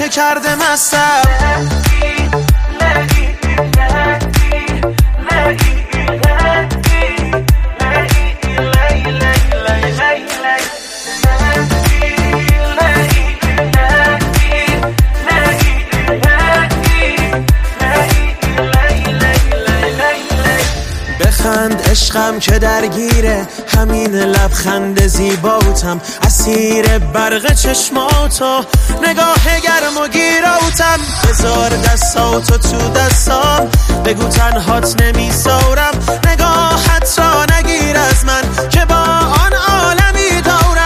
کرده مستم. بخند عشقم که درگیره همین لبخند زیباتم، اسیر برق چشماتو نگاه گرم و گیراتم. بذار دستاتو تو دستام، بگو تنهات نمیذارم، نگاهت را نگیر از من که با آن عالمی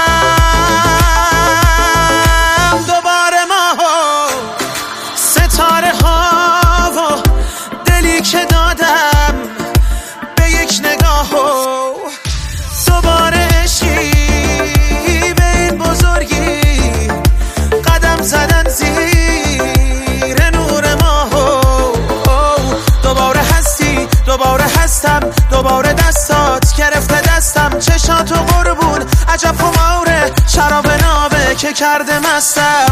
دارم. دوباره ما ستاره ها و دلی که دادم به یک نگاه و دوباره عشقی به این بزرگی قدم زدن زیر نور ما. دوباره هستی دوباره هستم، دوباره دستات گرفته دستم، چشاتو قربون عجب خماره شراب نابه که کرده مستم.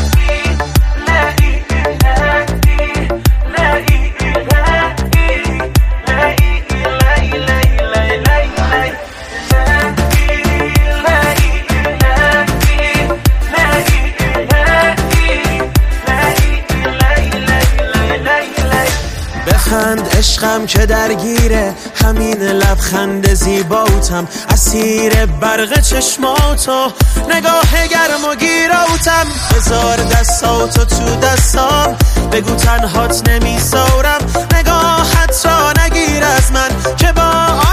بخند عشقم که درگیره همین لبخند زیباتم، اسیر برق چشماتو نگاه گرم و گیراتم. بذار دستاتو تو دستام، بگو تنهات نمیذارم، نگاهت را نگیر از من که با